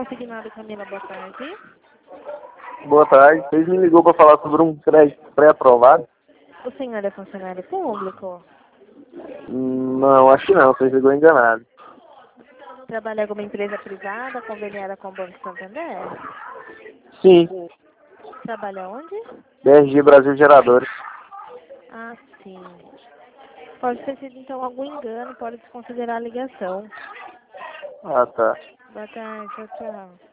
consignado, Camila, boa tarde. Boa tarde. Vocês me ligou para falar sobre um crédito pré-aprovado? O senhor é funcionário público? Não, acho que não. Vocês ligou enganado. Trabalha em alguma empresa privada conveniada com o Banco Santander? Sim. Trabalha onde? BRG Brasil Geradores. Ah, sim. Pode ter sido, então, algum engano, pode desconsiderar a ligação. Ah, tá. Boa tarde, tchau, tchau.